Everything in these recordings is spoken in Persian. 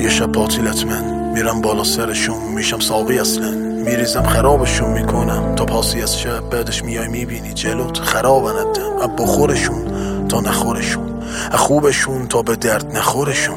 یه شب پاتیلت من میرم بالا سرشون، میشم ساقی اصلا، میریزم خرابشون میکنم تا پاسی از شب. بعدش میای میبینی جلوت خرابن الدم، اب بخورشون تا نخورشون، خوبشون تا به درد نخورشون.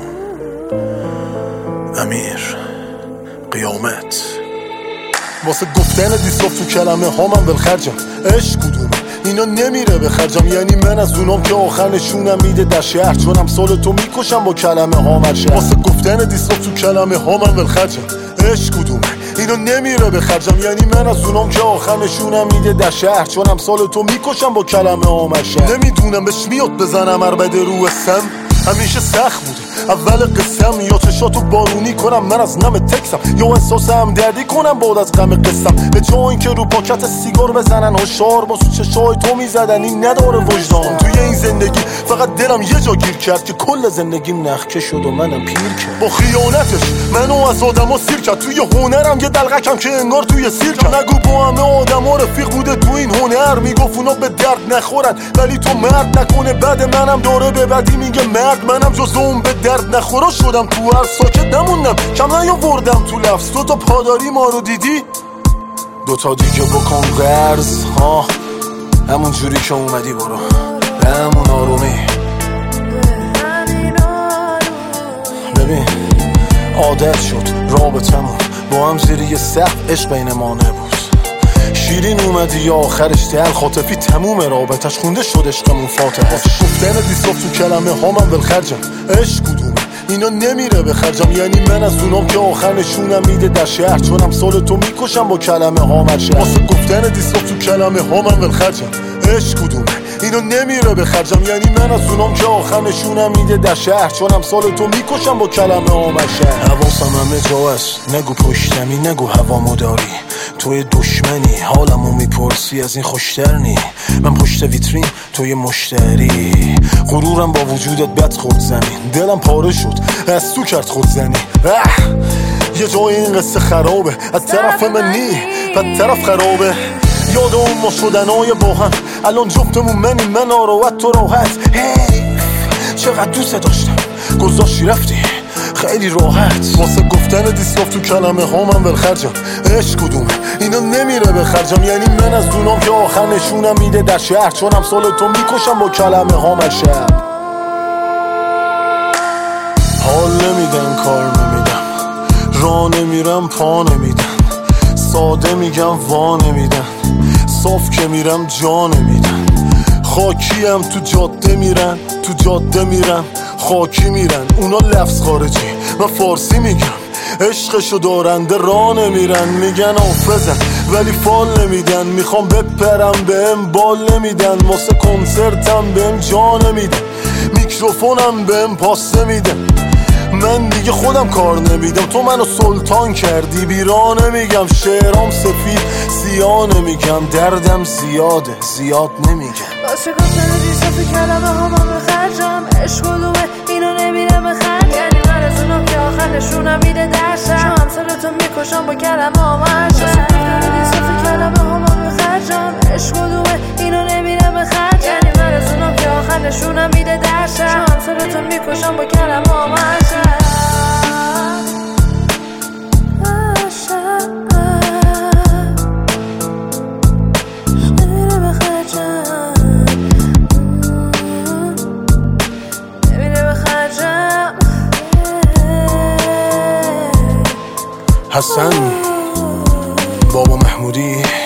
امیر قیامت. واسه گفتن دیساف تو کلمه ها من بالخرجم، عشق کدومه اینا نمیره به خرجم. یعنی من از اونام که آخر نشونم میده در شهر، چون امثال تو میکشم با کلمه ها مرشه. واسه گفتن دیساف تو کلمه ها من بالخرجم، عشق کدومه اینا نمیره به خرجم. یعنی من از اونام که آخر نشونم میده در شهر، چون امثال تو میکشم با کلمه ها مرشه. نمیدونم بهش میاد بزنم عربده رو اسم، همیشه سخت بوده اول قسم. یا چشاتو بارونی کنم من از نم تکسم، یا احساس همدردی کنم بعد از غم قسم. به جای اینکه رو پاکت سیگار بزنن هشار، با چشای تو میزدن این نداره وجدان. توی این زندگی فقط دلم یه جا گیر کرد که کل زندگیم نخکه شد و منم پیر کرد. با خیانتش منو از آدما سیر کرد، توی هنرم یه دلغکم که انگار توی سیر کرد. نگو با همه آدما رفیق بوده تو این هنر، میگفت اونا به درد نخورن ولی تو مرد نکنه. بعد منم داره به بدی میگه مرد، منم جز اون به درد نخورا شدم. تو هر ساکت نموندم، کم نیاوردم تو لفظ. تو تا پاداری ما رو دیدی، دوتا دیگه بکن قرض ها، همون جوری که اومدی برو به همون آرومی. ببین عادت شد رابطمون با هم زیر یه سقف، عشق بین ما نبود. شیرین اومدی یا آخرش دل خاطفی تموم رابطش خونده شد عشقمون فاتحه. گفتن دیساف تو کلمه ها من بالخرجم، عشق کدومه اینا نمیره به خرجم. یعنی من از اونام که آخر نشونم میده در شهر، چون امثال تو میکشم با کلمه ها مرشه. واسه گفتن دیساف تو کلمه ها من بالخرجم، عشق کدومه اینا نمیره به خرجم. یعنی من از اونام که آخر نشونم میده در شهر، چون امثال تو میکشم با کلمه ها مرشه. حواسم همه جا است، نگو پشتمی نگو هوامو داری، توی دشمنی حالمو میپرسی از این خوشتر نی. من پشت ویترین توی مشتری، غرورم با وجودت بد خورد زمین. دلم پاره شد از تو کرد خود زنی. یه جای این قصه خرابه از طرف منی، بد طرف خرابه. یاد اون ما شدنای با هم، الان جفتمون منی، من آراحت تو راحت. چقدر دوست داشتم گذاشتی رفتی خیلی راحت. واسه گفتن دیساف تو کلمه ها من بالخرجم، عشق کدومه اینا نمیره به خرجم. یعنی من از اونام که آخر نشونم میده در شهر، چون امثال تو میکشم با کلمه ها مرشه. حال نمیدن کار نمیدم، راه نمیرم پا نمیدن، ساده میگم وا نمیدن، صاف که میرم جا نمیدن. خاکیم تو جاده میرن، تو جاده میرن خاکی میرن. اونا لفظ خارجی من فارسی میگم، عشقشو دارنده راه نمیرن. میگن حافظن ولی فال نمیدن، میخوام بپرم بهم بال نمیدن. واسه کنسرتم بهم جا نمیدن، میکروفونم بهم پاس نمیدن. من دیگه خودم کار نمیدم، تو منو سلطان کردی بیرا نمیگم. شعرام سفید سیاه نمیگم، دردم زیاده زیاد نمیگم. واسه گفتن دیساف کلمه ها من بخرجم، عشق کدومه اینو نمیره بخرج. یعنی من از اونم که آخر نشونم میده درسم، چون همسال تو میکشم با کلمه ها مرشم. واسه گفتن دیساف کلمه ها من بخرجم، عشق کدومه اینو نمیره بخرج. یعنی من از اونم که آخر نشونم میده درسم، چون همسال تو میکشم با کلمه ها مرشم. حسن بابا محمودی